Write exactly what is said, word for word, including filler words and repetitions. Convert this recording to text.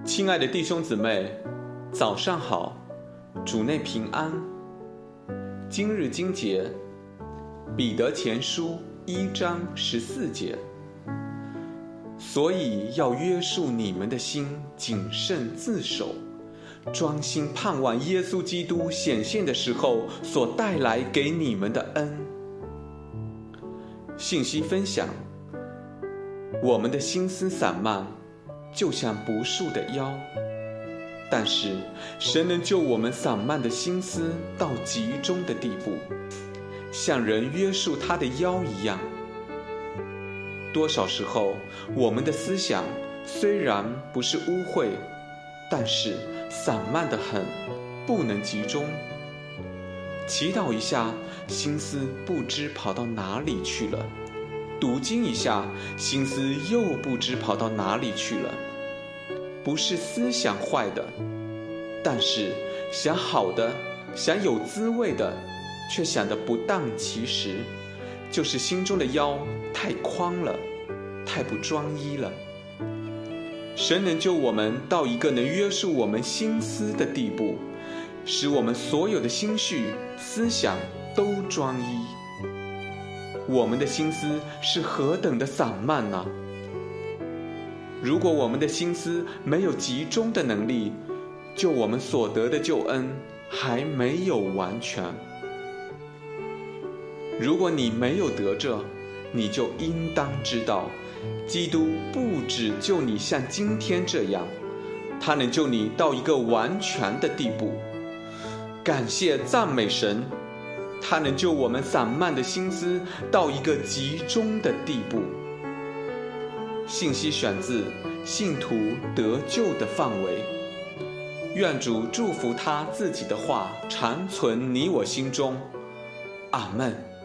亲爱的弟兄姊妹，早上好，主内平安。今日经节，彼得前书一章十四节。所以要约束你们的心，谨慎自守，专心盼望耶稣基督显现的时候所带来给你们的恩。信息分享：我们的心思散漫，就像不束的腰，但是神能救我们散漫的心思到集中的地步，像人约束他的腰一样。多少时候，我们的思想虽然不是污秽，但是散漫得很，不能集中。祈祷一下，心思不知跑到哪里去了；读经一下，心思又不知跑到哪里去了。不是思想坏的，但是想好的，想有滋味的，却想得不当其时，就是心中的腰太宽了，太不专一了。神能救我们到一个能约束我们心思的地步，使我们所有的心绪、思想都专一。我们的心思是何等的散漫啊！如果我们的心思没有集中的能力，就我们所得的救恩还没有完全。如果你没有得着，你就应当知道，基督不只救你像今天这样，他能救你到一个完全的地步。感谢赞美神，他能救我们散漫的心思到一个集中的地步。信息选自信徒得救的范围。愿主祝福他自己的话常存你我心中。阿们。